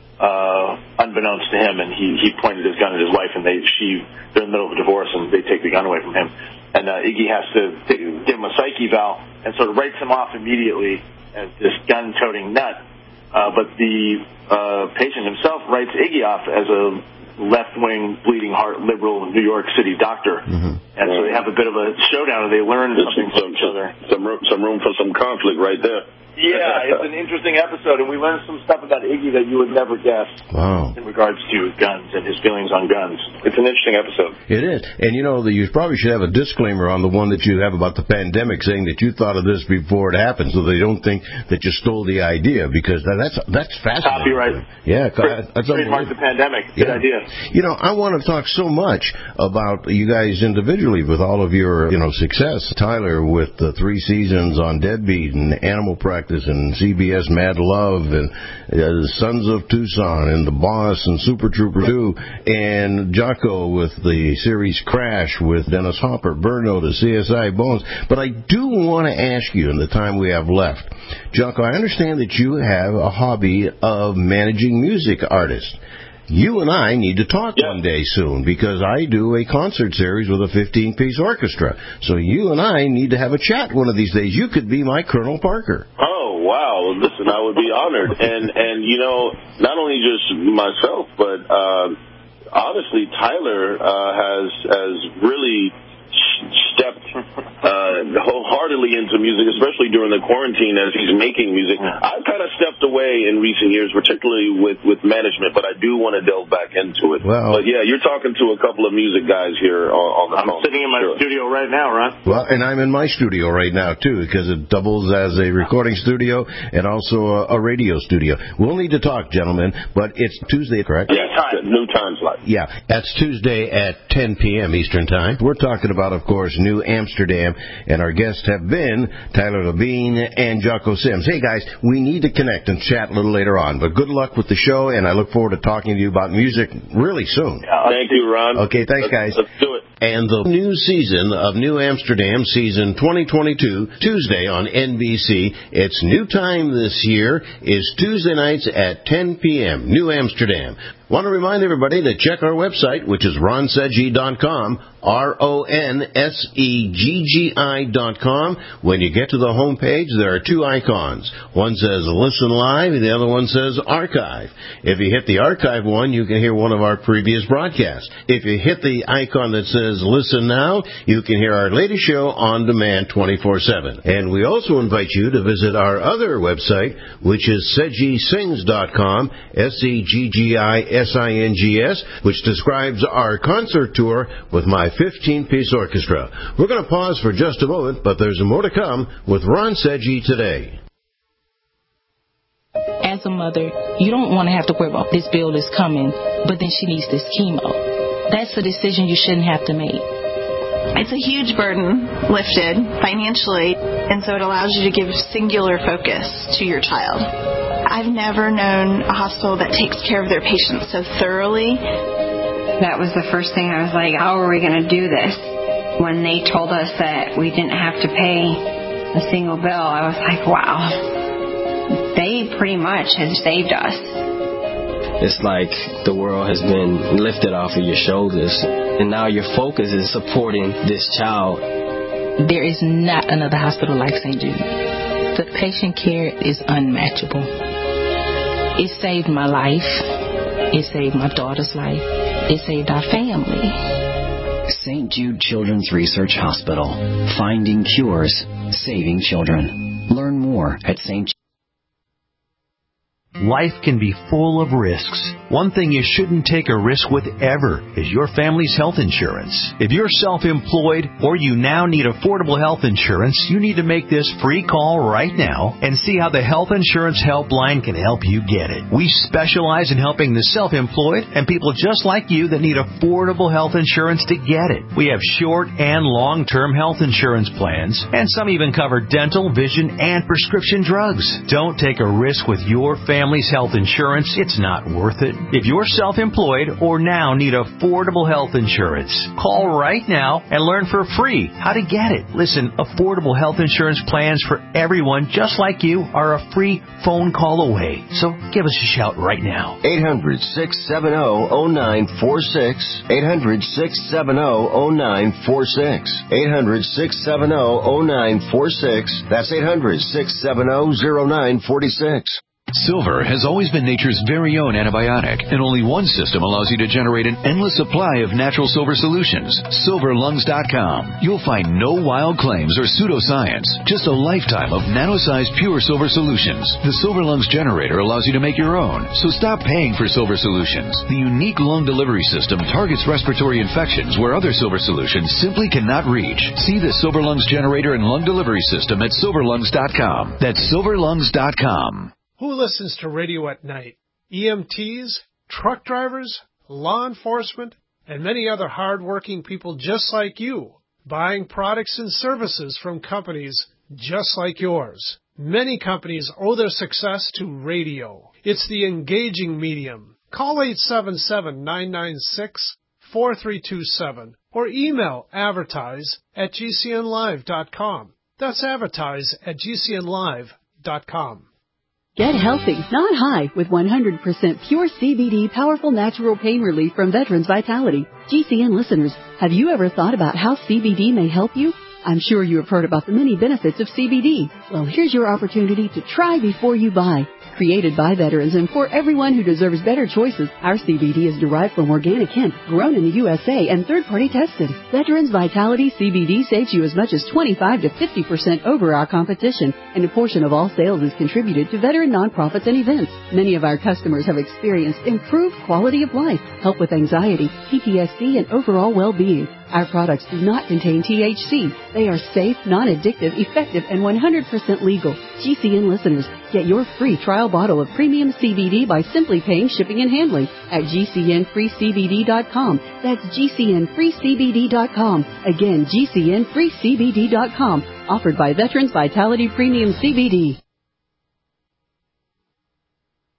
uh, unbeknownst to him, and he, he pointed his gun at his wife, and they she they're in the middle of a divorce, and they take the gun away from him. And uh, Iggy has to t- give him a psych eval and sort of writes him off immediately as this gun-toting nut. Uh, but the uh, patient himself writes Iggy off as a left-wing, bleeding heart, liberal New York City doctor. Mm-hmm. And so they have a bit of a showdown, and they learn There's something some, from each other. Some room, some room for some conflict right there. Yeah, it's an interesting episode, and we learned some stuff about Iggy that you would never guess. Wow. In regards to guns and his feelings on guns. It's an interesting episode. It is. And, you know, you probably should have a disclaimer on the one that you have about the pandemic, saying that you thought of this before it happened, so they don't think that you stole the idea, because that's that's fascinating. Copyright. Yeah, that's trademark the pandemic. Good yeah. idea. You know, I want to talk so much about you guys individually with all of your, you know, success. Tyler with the three seasons on Deadbeat and Animal Practice and C B S Mad Love and uh, Sons of Tucson and The Boss and Super Trooper two, and Jocko with the series Crash with Dennis Hopper, Burn Notice, C S I, Bones. But I do want to ask you in the time we have left, Jocko, I understand that you have a hobby of managing music artists. You and I need to talk yeah. one day soon, because I do a concert series with a fifteen-piece orchestra. So you and I need to have a chat one of these days. You could be my Colonel Parker. Oh, wow. Listen, I would be honored. And, and you know, not only just myself, but uh, honestly, Tyler uh, has has really stepped uh, wholeheartedly into music, especially during the quarantine as he's making music. I've kind of stepped away in recent years, particularly with, with management, but I do want to delve back into it. Well, but yeah, you're talking to a couple of music guys here on, on the I'm phone. I'm sitting in my sure. studio right now, Ron. Well, and I'm in my studio right now, too, because it doubles as a recording studio and also a, a radio studio. We'll need to talk, gentlemen, but it's Tuesday, correct? Yeah, time. New time slot. Yeah, that's Tuesday at ten p.m. Eastern Time. We're talking about, of course, New Amsterdam, and our guests have been Tyler Levine and Jocko Sims. Hey, guys, we need to connect and chat a little later on, but good luck with the show, and I look forward to talking to you about music really soon. Yeah, thank you, Ron. Okay, thanks, let's, guys. Let's do it. And the new season of New Amsterdam, season twenty twenty-two, Tuesday on N B C. Its new time this year is Tuesday nights at ten p.m. New Amsterdam. Want to remind everybody to check our website, which is ron seggi dot com, R O N S E G G I dot com. When you get to the home page, there are two icons. One says Listen Live, and the other one says Archive. If you hit the Archive one, you can hear one of our previous broadcasts. If you hit the icon that says Listen Now, you can hear our latest show on demand twenty-four seven. And we also invite you to visit our other website, which is seggi sings dot com, S E G G I S I N G S, which describes our concert tour with my fifteen-piece orchestra. We're going to pause for just a moment, but there's more to come with Ron Seggi today. As a mother, you don't want to have to worry about this bill is coming, but then she needs this chemo. That's a decision you shouldn't have to make. It's a huge burden lifted financially, and so it allows you to give singular focus to your child. I've never known a hospital that takes care of their patients so thoroughly. That was the first thing I was like, how are we going to do this? When they told us that we didn't have to pay a single bill, I was like, wow, they pretty much have saved us. It's like the world has been lifted off of your shoulders, and now your focus is supporting this child. There is not another hospital like Saint Jude. The patient care is unmatchable. It saved my life. It saved my daughter's life. It saved our family. Saint Jude Children's Research Hospital. Finding cures, saving children. Learn more at Saint Jude. Life can be full of risks. One thing you shouldn't take a risk with ever is your family's health insurance. If you're self-employed or you now need affordable health insurance, you need to make this free call right now and see how the Health Insurance Helpline can help you get it. We specialize in helping the self-employed and people just like you that need affordable health insurance to get it. We have short and long-term health insurance plans, and some even cover dental, vision, and prescription drugs. Don't take a risk with your family. Family's health insurance, it's not worth it. If you're self-employed or now need affordable health insurance, call right now and learn for free how to get it. Listen, affordable health insurance plans for everyone just like you are a free phone call away. So give us a shout right now. eight hundred, six seven zero, zero nine four six. eight hundred, six seven zero, zero nine four six. eight hundred, six seven zero, zero nine four six. That's eight hundred, six seven zero, zero nine four six. Silver has always been nature's very own antibiotic, and only one system allows you to generate an endless supply of natural silver solutions. silver lungs dot com. You'll find no wild claims or pseudoscience, just a lifetime of nano-sized pure silver solutions. The Silver Lungs generator allows you to make your own, so stop paying for silver solutions. The unique lung delivery system targets respiratory infections where other silver solutions simply cannot reach. See the Silver Lungs generator and lung delivery system at silver lungs dot com. That's silver lungs dot com. Who listens to radio at night? E M Ts, truck drivers, law enforcement, and many other hard-working people just like you, buying products and services from companies just like yours. Many companies owe their success to radio. It's the engaging medium. Call eight seven seven, nine nine six, four three two seven or email advertise at g c n live dot com. That's advertise at g c n live dot com. Get healthy, not high, with one hundred percent pure C B D powerful natural pain relief from Veterans Vitality. G C N listeners, have you ever thought about how C B D may help you? I'm sure you have heard about the many benefits of C B D. Well, here's your opportunity to try before you buy. Created by veterans and for everyone who deserves better choices, our C B D is derived from organic hemp, grown in the U S A and third-party tested. Veterans Vitality C B D saves you as much as twenty-five to fifty percent over our competition, and a portion of all sales is contributed to veteran nonprofits and events. Many of our customers have experienced improved quality of life, help with anxiety, P T S D, and overall well-being. Our products do not contain T H C. They are safe, non-addictive, effective, and one hundred percent legal. G C N listeners, get your free trial bottle of premium C B D by simply paying shipping and handling at g c n free c b d dot com. That's g c n free c b d dot com. Again, g c n free c b d dot com. Offered by Veterans Vitality Premium C B D.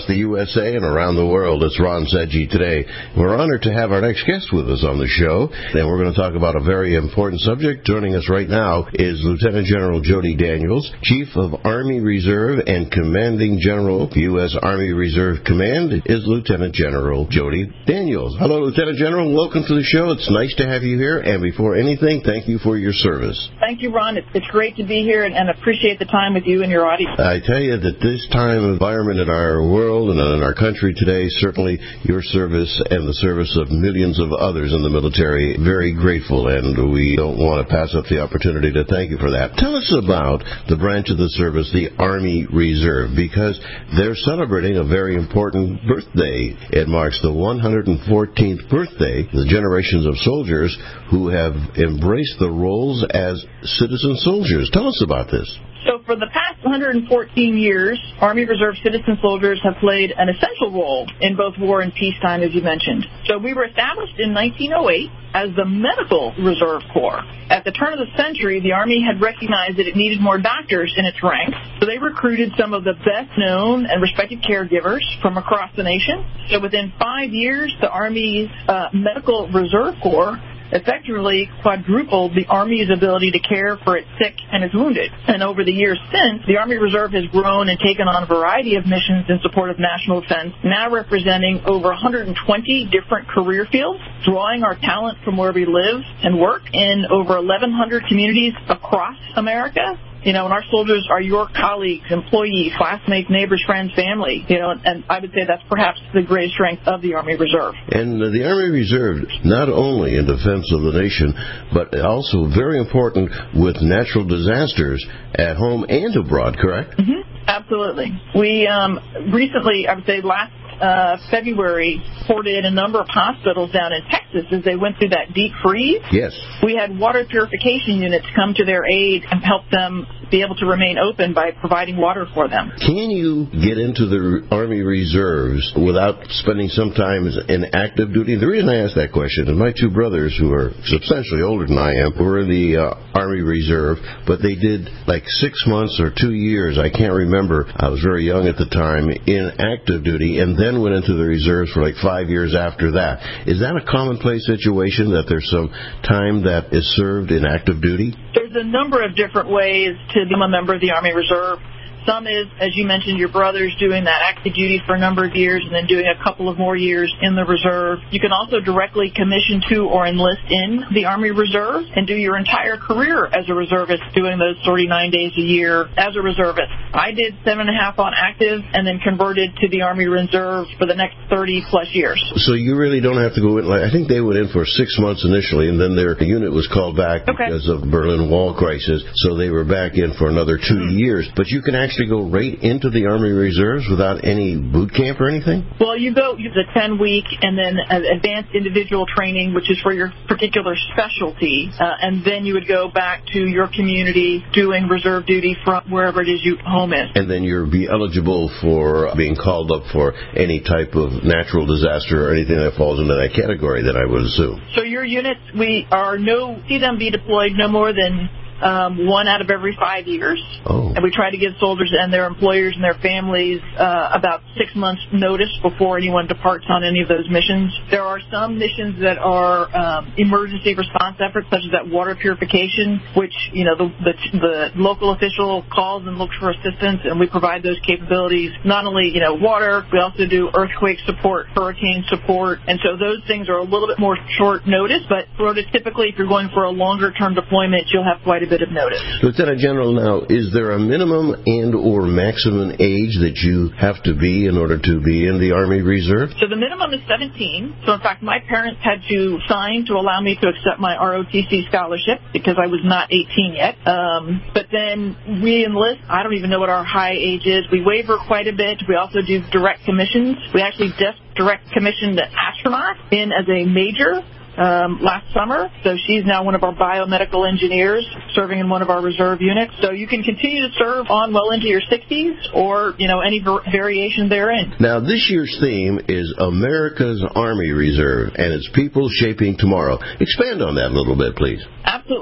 the U S A and around the world. It's Ron Sedgy today. We're honored to have our next guest with us on the show, and we're going to talk about a very important subject. Joining us right now is Lieutenant General Jody Daniels, Chief of Army Reserve and Commanding General, U S. Army Reserve Command, is Lieutenant General Jody Daniels. Hello, Lieutenant General. Welcome to the show. It's nice to have you here, and before anything, thank you for your service. Thank you, Ron. It's, it's great to be here, and, and appreciate the time with you and your audience. I tell you that this time environment in our world and in our country today, certainly your service and the service of millions of others in the military, very grateful, and we don't want to pass up the opportunity to thank you for that. Tell us about the branch of the service, the Army Reserve, because they're celebrating a very important birthday. It marks the one hundred fourteenth birthday, the generations of soldiers who have embraced the roles as citizen soldiers. Tell us about this. So for the past one hundred fourteen years, Army Reserve citizen soldiers have played an essential role in both war and peacetime, as you mentioned. So we were established in nineteen oh eight as the Medical Reserve Corps. At the turn of the century, the Army had recognized that it needed more doctors in its ranks, so they recruited some of the best-known and respected caregivers from across the nation. So within five years, the Army's uh, Medical Reserve Corps effectively quadrupled the Army's ability to care for its sick and its wounded. And over the years since, the Army Reserve has grown and taken on a variety of missions in support of national defense, now representing over one hundred twenty different career fields, drawing our talent from where we live and work in over eleven hundred communities across America. You know, and our soldiers are your colleagues, employees, classmates, neighbors, friends, family. You know, and, and I would say that's perhaps the greatest strength of the Army Reserve. And uh, the Army Reserve, not only in defense of the nation, but also very important with natural disasters at home and abroad, correct? Mm-hmm. Absolutely. We um, recently, I would say last uh, February, supported a number of hospitals down in Texas as they went through that deep freeze. Yes. We had water purification units come to their aid and help them be able to remain open by providing water for them. Can you get into the Army Reserves without spending some time in active duty? The reason I ask that question is my two brothers, who are substantially older than I am, were in the uh, Army Reserve, but they did like six months or two years, I can't remember, I was very young at the time, in active duty, and then went into the reserves for like five years after that. Is that a commonplace situation, that there's some time that is served in active duty? There's a number of different ways to become a member of the Army Reserve. Some is, as you mentioned, your brothers doing that active duty for a number of years and then doing a couple of more years in the reserve. You can also directly commission to or enlist in the Army Reserve and do your entire career as a reservist, doing those thirty-nine days a year as a reservist. I did seven and a half on active and then converted to the Army Reserve for the next thirty plus years. So you really don't have to go in. Like, I think they went in for six months initially, and then their unit was called back okay. because of the Berlin Wall crisis, so they were back in for another two mm-hmm. years. But you can actually go right into the Army Reserves without any boot camp or anything? Well, you go, you have a ten-week and then advanced individual training, which is for your particular specialty, uh, and then you would go back to your community doing reserve duty from wherever it is you home is. And then you'll be eligible for being called up for any type of natural disaster or anything that falls into that category, that I would assume. So your units, we are no, see them be deployed no more than Um, one out of every five years. Oh. And we try to give soldiers and their employers and their families uh, about six months notice before anyone departs on any of those missions. There are some missions that are um, emergency response efforts, such as that water purification, which, you know, the, the, the local official calls and looks for assistance, and we provide those capabilities. Not only, you know, water, we also do earthquake support, hurricane support, and so those things are a little bit more short notice, but typically if you're going for a longer-term deployment, you'll have quite a bit of notice. Lieutenant General, now, is there a minimum and or maximum age that you have to be in order to be in the Army Reserve? So the minimum is seventeen. So in fact, my parents had to sign to allow me to accept my R O T C scholarship because I was not eighteen yet. Um, but then we enlist. I don't even know what our high age is. We waiver quite a bit. We also do direct commissions. We actually just direct commissioned an astronaut in as a major Um, last summer. So she's now one of our biomedical engineers serving in one of our reserve units. So you can continue to serve on well into your sixties or, you know, any ver- variation therein. Now, this year's theme is America's Army Reserve, and it's people shaping tomorrow. Expand on that a little bit, please. Absolutely. That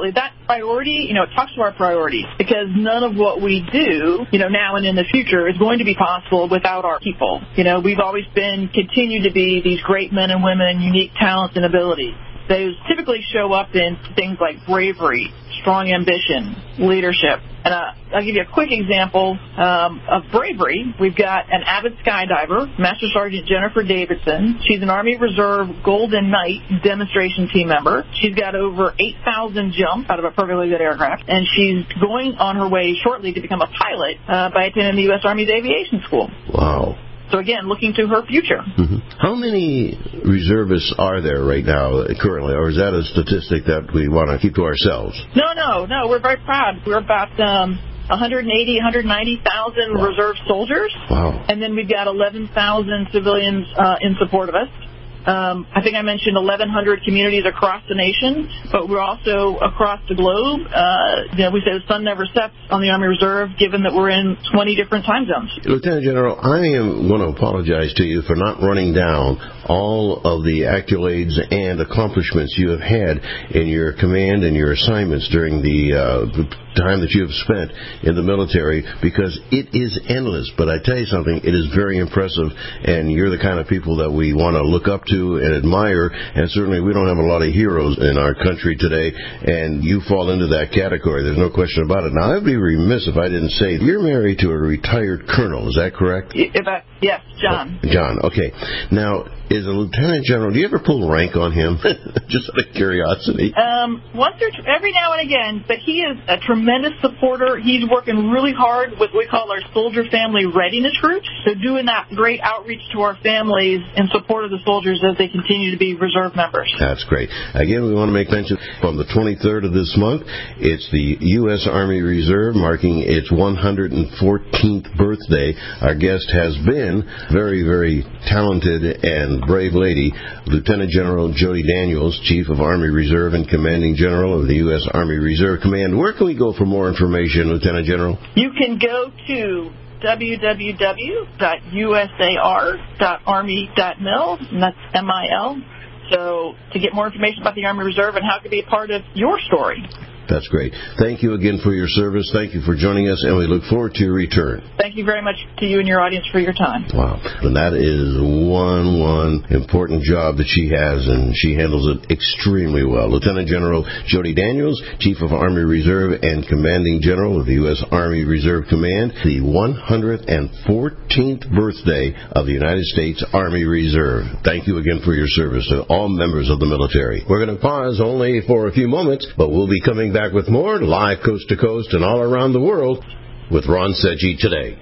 priority, you know, it talks to our priorities, because none of what we do, you know, now and in the future is going to be possible without our people. You know, we've always been, continue to be these great men and women, unique talents and abilities. Those typically show up in things like bravery, strong ambition, leadership. And uh, I'll give you a quick example um, of bravery. We've got an avid skydiver, Master Sergeant Jennifer Davidson. She's an Army Reserve Golden Knight demonstration team member. She's got over eight thousand jumps out of a perfectly good aircraft, and she's going on her way shortly to become a pilot uh, by attending the U S Army's Aviation School. Wow. So, again, looking to her future. Mm-hmm. How many reservists are there right now currently, or is that a statistic that we want to keep to ourselves? No, no, no. We're very proud. We're about um, one hundred eighty, one hundred ninety thousand wow. reserve soldiers. Wow. And then we've got eleven thousand civilians uh, in support of us. Um, I think I mentioned eleven hundred communities across the nation, but we're also across the globe. Uh, you know, we say the sun never sets on the Army Reserve, given that we're in twenty different time zones. Lieutenant General, I am going to apologize to you for not running down all of the accolades and accomplishments you have had in your command and your assignments during the, uh, the time that you have spent in the military, because it is endless. But I tell you something, it is very impressive, and you're the kind of people that we want to look up to and admire, and certainly we don't have a lot of heroes in our country today, and you fall into that category. There's no question about it. Now, I'd be remiss if I didn't say you're married to a retired colonel. Is that correct? If I, yes, John. Oh, John, okay. Now, is a lieutenant general, do you ever pull rank on him? Just out of curiosity. Um, once or t- every now and again, but he is a tremendous supporter. He's working really hard with what we call our Soldier Family Readiness Groups, so doing that great outreach to our families in support of the soldiers as they continue to be reserve members. That's great. Again, we want to make mention, on the twenty-third of this month, it's the U S Army Reserve marking its one hundred fourteenth birthday. Our guest has been very, very talented and brave lady, Lieutenant General Jody Daniels, Chief of Army Reserve and Commanding General of the U S Army Reserve Command. Where can we go for more information, Lieutenant General? You can go to w w w dot u s a r dot army dot mil, and that's M I L. So to get more information about the Army Reserve and how it can be a part of your story. That's great. Thank you again for your service. Thank you for joining us, and we look forward to your return. Thank you very much to you and your audience for your time. Wow. And that is one, one important job that she has, and she handles it extremely well. Lieutenant General Jody Daniels, Chief of Army Reserve and Commanding General of the U S Army Reserve Command, the one hundred fourteenth birthday of the United States Army Reserve. Thank you again for your service to all members of the military. We're going to pause only for a few moments, but we'll be coming back with more live coast to coast and all around the world with Ron Sedgwick Today.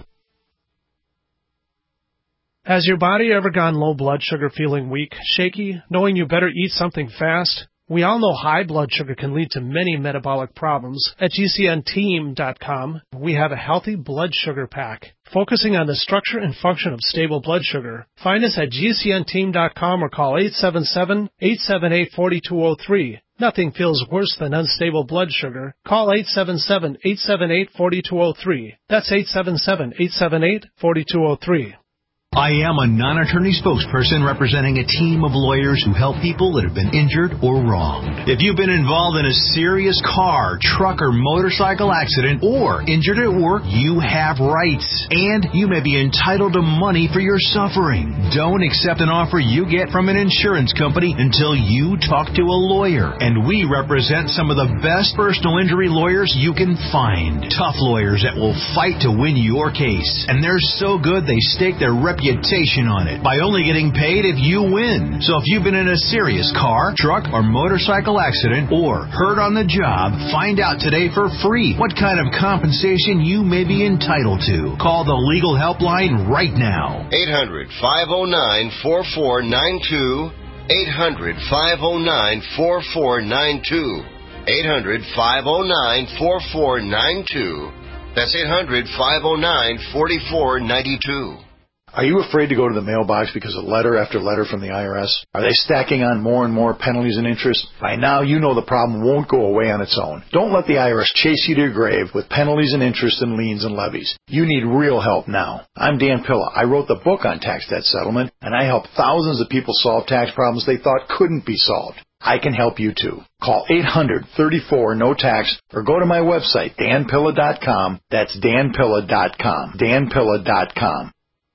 Has your body ever gone low blood sugar, feeling weak, shaky, knowing you better eat something fast? We all know high blood sugar can lead to many metabolic problems. At G C N team dot com, we have a healthy blood sugar pack, focusing on the structure and function of stable blood sugar. Find us at G C N team dot com or call eight seven seven, eight seven eight, four two zero three. Nothing feels worse than unstable blood sugar. Call eight seven seven, eight seven eight, four two zero three. That's eight seven seven, eight seven eight, four two zero three. I am a non-attorney spokesperson representing a team of lawyers who help people that have been injured or wronged. If you've been involved in a serious car, truck, or motorcycle accident, or injured at work, you have rights, and you may be entitled to money for your suffering. Don't accept an offer you get from an insurance company until you talk to a lawyer, and we represent some of the best personal injury lawyers you can find. Tough lawyers that will fight to win your case, and they're so good they stake their reputation reputation on it by only getting paid if you win. So if you've been in a serious car, truck, or motorcycle accident or hurt on the job, find out today for free what kind of compensation you may be entitled to. Call the legal helpline right now. eight hundred, five oh nine, four four nine two. eight hundred, five oh nine, four four nine two. eight hundred, five oh nine, four four nine two. That's eight hundred, five oh nine, four four nine two. Are you afraid to go to the mailbox because of letter after letter from the I R S? Are they stacking on more and more penalties and interest? By now, you know the problem won't go away on its own. Don't let the I R S chase you to your grave with penalties and interest and liens and levies. You need real help now. I'm Dan Pilla. I wrote the book on tax debt settlement, and I help thousands of people solve tax problems they thought couldn't be solved. I can help you too. Call eight hundred, thirty-four, no tax or go to my website, dan pilla dot com. That's dan pilla dot com. dan pilla dot com.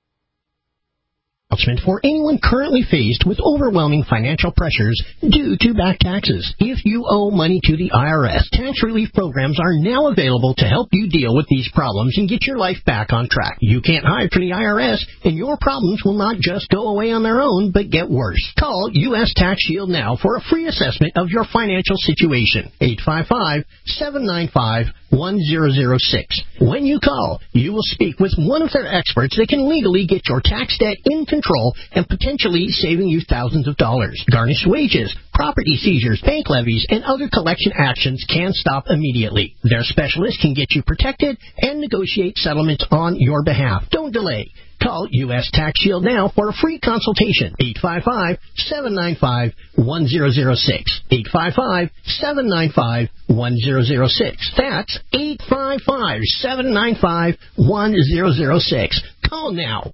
For anyone currently faced with overwhelming financial pressures due to back taxes. If you owe money to the I R S, tax relief programs are now available to help you deal with these problems and get your life back on track. You can't hide from the I R S, and your problems will not just go away on their own, but get worse. Call U S Tax Shield now for a free assessment of your financial situation. eight five five, seven nine five, one zero zero six. When you call, you will speak with one of their experts that can legally get your tax debt in control and potentially saving you thousands of dollars. Garnished wages, property seizures, bank levies, and other collection actions can stop immediately. Their specialists can get you protected and negotiate settlements on your behalf. Don't delay. Call U S Tax Shield now for a free consultation. eight five five, seven nine five, one zero zero six. eight five five, seven nine five, one zero zero six. That's eight five five, seven nine five, one zero zero six. Call now.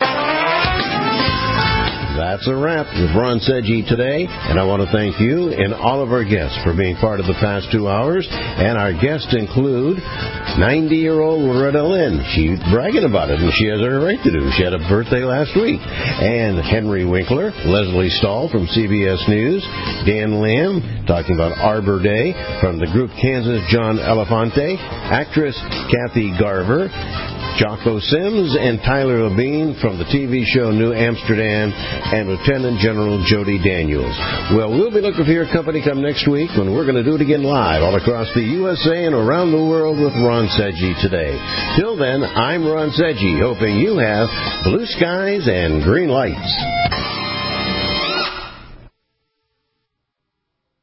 That's a wrap with Ron Seggi today, and I want to thank you and all of our guests for being part of the past two hours. And our guests include ninety-year-old Loretta Lynn. She's bragging about it, and she has her right to do. She had a birthday last week. And Henry Winkler, Leslie Stahl from C B S News, Dan Lamb talking about Arbor Day from the group Kansas John Elefante, actress Kathy Garver, Jocko Sims, and Tyler Labine from the T V show New Amsterdam, and Lieutenant General Jody Daniels. Well, we'll be looking for your company come next week when we're going to do it again live all across the U S A and around the world with Ron Seggi today. Till then, I'm Ron Seggi, hoping you have blue skies and green lights.